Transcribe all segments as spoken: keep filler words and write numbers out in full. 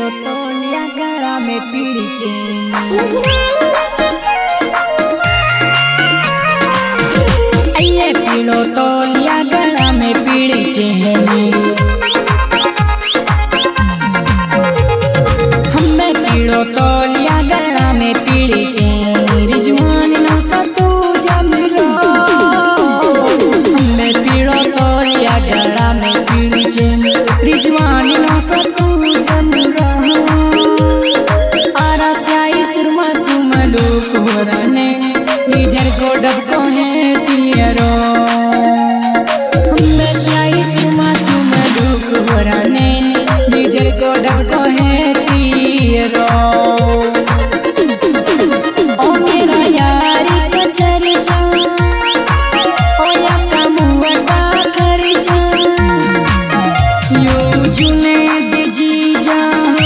पीड़ो तोलिया गला में पीड़ी चेन आइए पीड़ो तोलिया गला में पीड़ी चेन हमें पीड़ो तोलिया गला में पीड़ी चेन रिजवान ना सतू जमरो हमें पीड़ो तोलिया गला में पीड़ी चेन रिजवान ना सतू जमरो आरा स्याई सुरमा सुमलू कोरने निजर को डब को है पियरो हमें स्याई सुरमा सुमलू कोरने निजर को डब को है पियरो ओ मेरा यारी का चर्चा ओ या कमुआ खर्चा यो जुने जी जा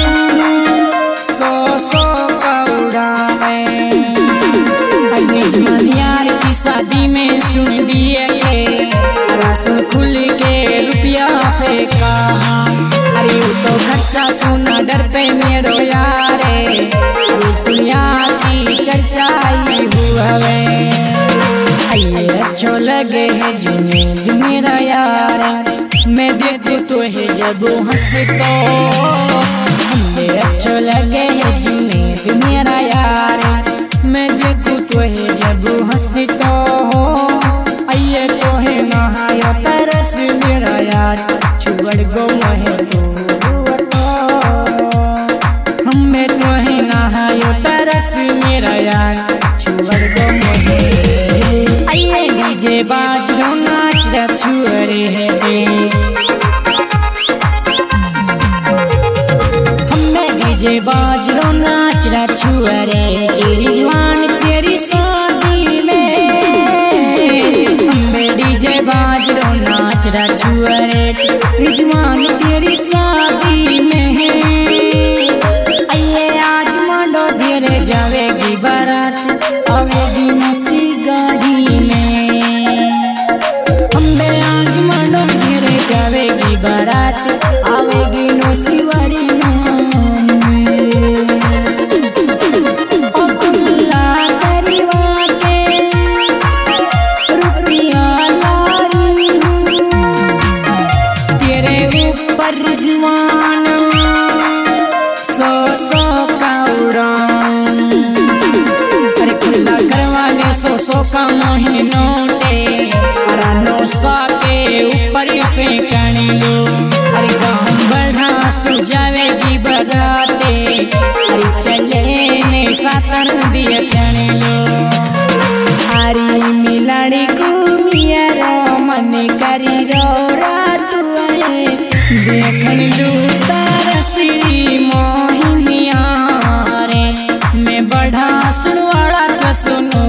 सो सो कौड़ा में मेजमान यार की शादी में सुन दिए के राशन खुल के रुपया फेंका अरे वो तो खर्चा सुना डर पे मेरो यारे सुनिया की चर्चा आई हुए आइए अच्छो लगे है जुनेद मेरा यार मैं देखूं तो है जब हंस तो हमें अच्छो लगे है जुनेद मेरा यार मैं देखूं तो है जब हंस तो आइए तो है नहायो तरस मेरा यार छुड़ गो है तो हमें तो है नहायो तरस मेरा यार छुड़ गो है आइए डीजे बाज रो नाच रा छुअरे है दे हमें डीजे बाज रो नाच रा छुअरे रिजवान तेरी शादी में हमें डीजे बाज रो नाच रा छुअरे रिजवान तेरी शादी में जावेगी बारात आवेगी नसी गाड़ी में हमें आज मानो घेरे जावेगी बारात आवेगी नसी वाड़ी तेरे ऊपर रिजवान सो सो कौड़ा सो सो का मोहिनी नोटे अरा नो सौ के ऊपर फेंकने लो अरे गाँव बढ़ा सुजावेगी बगाते अरे चले ने सातर दिए कहने लो अरे मिलाड़ी को मियारो मन करी रो रात देखन लू तरसी मोहिनिया रे मैं बढ़ा सुनवाड़ा तो सुनो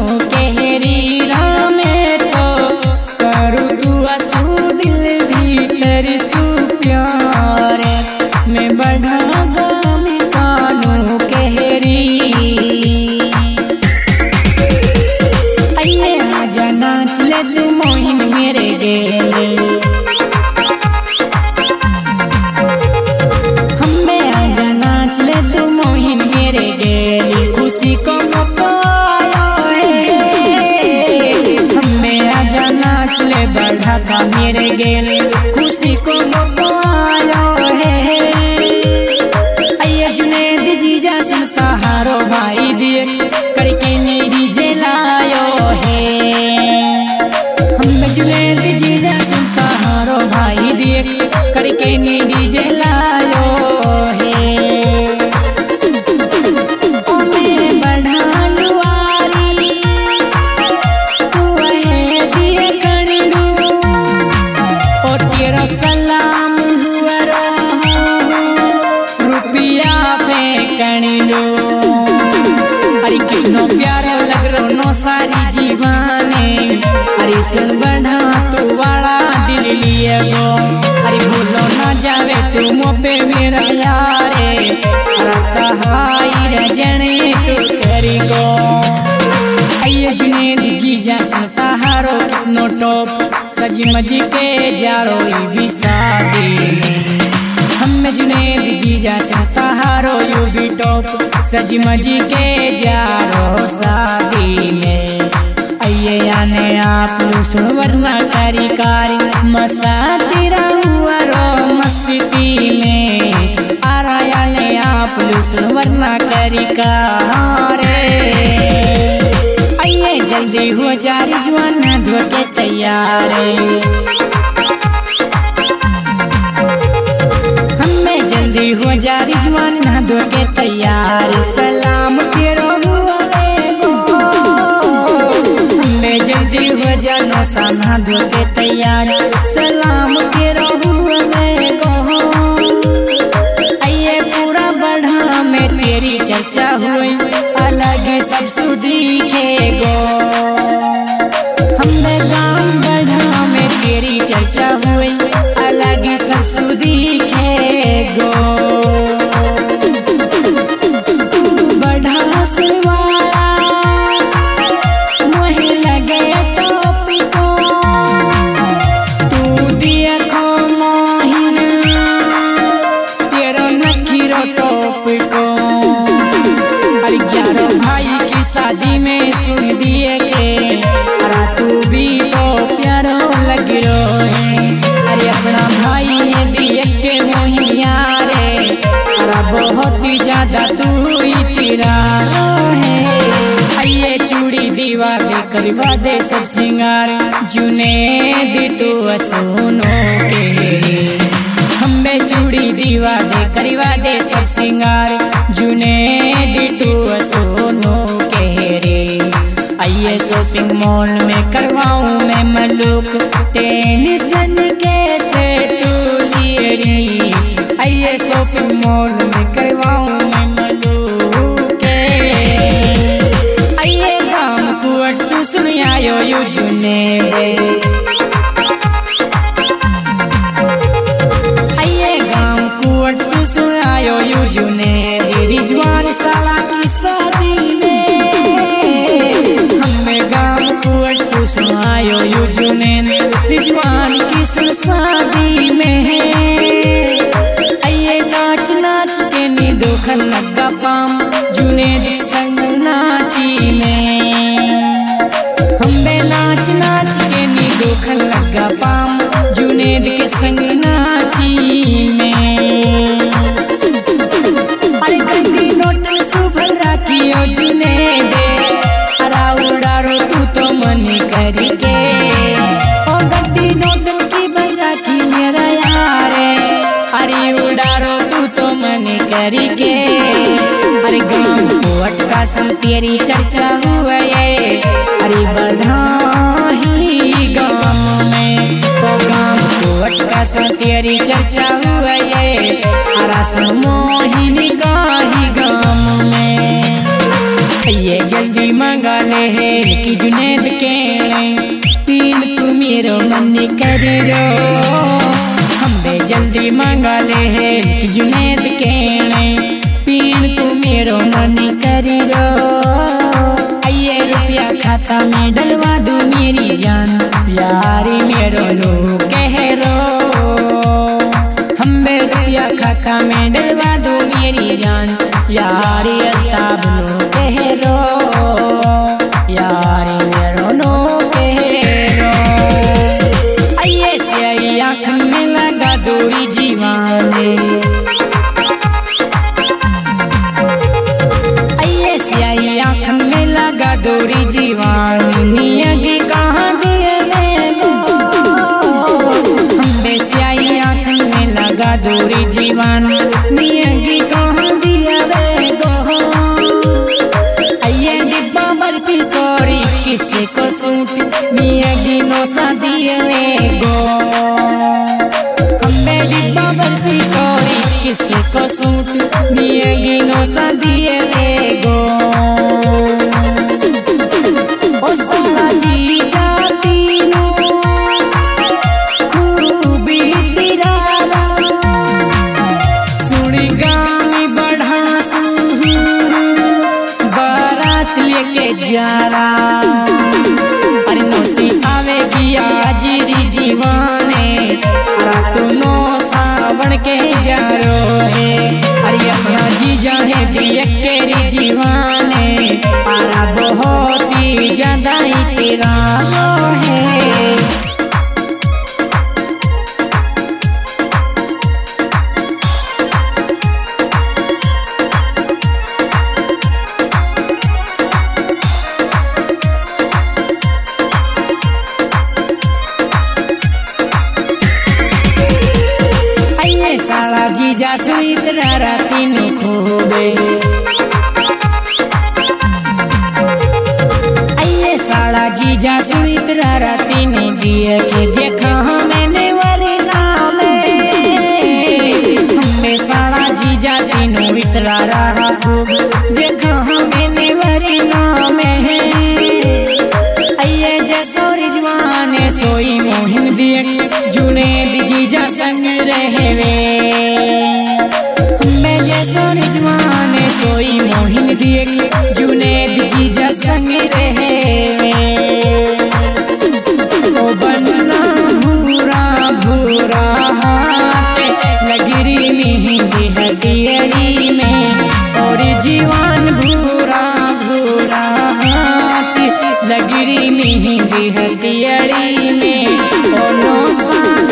बढ़ा मेरे गेल खुशी को आयो है आइए जुनेद जीजा सुन सहारो भाई दिए करके मेरी जलायो है हम जुनेद जीजा सुन सहारो भाई दिए करके मेरी जलायो है सलाम हुआ रुपया फेंकन लो अरे कितनो प्यारो लग रो नो सारी जीवाने अरे सुन बढ़ा तू वाला दिल लिए गो अरे भूलो ना जावे तू मोपे मेरा यारे कहाई रजने तू करी गो आइए जुनेद जीजा सुन सहारो कितनो टॉप सजी मजी के जारो भी शादी हम जुनेद जीजा से सहारो टॉप सज मज के जा रो शादी में। आइए आने आप सुवर्ण करी कारी मसा तेरा हुआ रो मस्ती में। आया ने आप सुवर्ण करी कारी। आइए जल्दी हो जा रिजवान धो के तैयार। हमें जल्दी हो जा रिजवान धो के तैयार। सलाम तेरो हमें जल्दी हो जा नसाना धो के तैयार। सलाम तेरो आइए पूरा बढ़ा में तेरी चर्चा हुई अलग सब सुधीखे गो। हमने गाँव बढ़ा में तेरी चर्चा हुई अलग सब सुधीखे गो। बढ़ा सुवारा मोहे लगे टॉप को तू दिया को मोहिन तेरो नखीरो टॉप को। अरे चारों भाई की शादी में सुन दिए के अरे तू भी तो प्यारो लग रो है। अरे अपना भाई है दिए के मोहिया रे अरे बहुत ही ज्यादा तू ही तेरा है। आइए चूड़ी दीवा दे करवा दे सब सिंगार जुने दे तो सुनो के। हमें चूड़ी दीवा दे करवा दे सब सिंगार जुने दे तो सुनो के रे। आइए शॉपिंग मॉल में करवाऊं मैं मलूक टेंशन कैसे तू लिए री। आइए शॉपिंग मॉल में करवाऊं मैं मलूक। आइए गाँव कुआट सुन आयो यू जुने दे। आइए गाँव कुआट सुन आयो यू जुने दे। रिजवान साला की शादी में हमें गाँव कुआट सुन आयो यू जुने दे। रिजवान की सुन शादी में आइए नाच नाच के नी दुखन लगा पाम जुनेद संग नाची में। हमें नाच नाच के नी दुखन लगा पाम जुनेद के संग नाची में। अरे गड्डी नोट सुभर राखियो जुनेद अरा उड़ारो तू तो मन करी के। ओ गड्डी नोट की बरा की मेरा यार अरे उड़ारो तू तो मन करी के। अरे गाँव को अटका सन तेरी चर्चा हुआ ये अरे बधाई गाँव में। तो गाँव को अटका सन तेरी चर्चा हुआ ये अरा मोहिनी गाही गाँव में। ये जल्दी मंगा ले है कि जुनेद के तीन तू मेरो मन कर रो। हमें जल्दी मंगा ले है कि जुनेद के पीन तू मेरो मन कर रो। आइए रुपया खाता में डलवा दू मेरी जान प्यारी मेरो लो कह रो। हमें रुपया खाता में डलवा दू मेरी जान यारी अताब लो कह रो। यारी मेरो लो कह रो। आइए से आई आँख में लगा दूरी जीवाने। आइए से आई आँख में लगा दूरी जीवानी। नियगी कहाँ दिए गो हमें से आई आँख में लगा दूरी जीवानी। नियगी कहाँ दिया गो। आइए डिब्बा बर्फी कोरी किसी को सूट नियगी नो सा दिए गो। हमें डिब्बा बर्फी कोरी किसी को सूट नियगी नो सा दिए गो। ओ सारा जी जाती नो खूबी तेरा सुनी गामी बढ़ा सुनी बारात लेके जा रहा। अरे नौसी आवेगी आज री जीवाने तू नो सावन बन के जा रोहे। अरे अपना जीजा है दिए तेरी जीवाने पारा बहुत ही ज्यादा ही तेरा है। साला जीजा सुइत राती नु खूबे आइए साला जीजा सुइत राती नु दिए के देखा मैंने वरना में हमें साला जीजा तीनों इतरा रहा खूब देखा मैंने वरना में आइए जैसो रिजवाने सोई मोहिन दिए जुनेद जीजा संग रहवे। मैं जैसो रिजवाने सोई मोहिन दिए जुनेद जीजा संग रहवे। ओ बनना भूरा भूरा हाथ लगरी मेहंदी हदियरी में और जीवन भूरा भूरा हाथ लगरी मेहंदी हदियरी में। ओ नो सा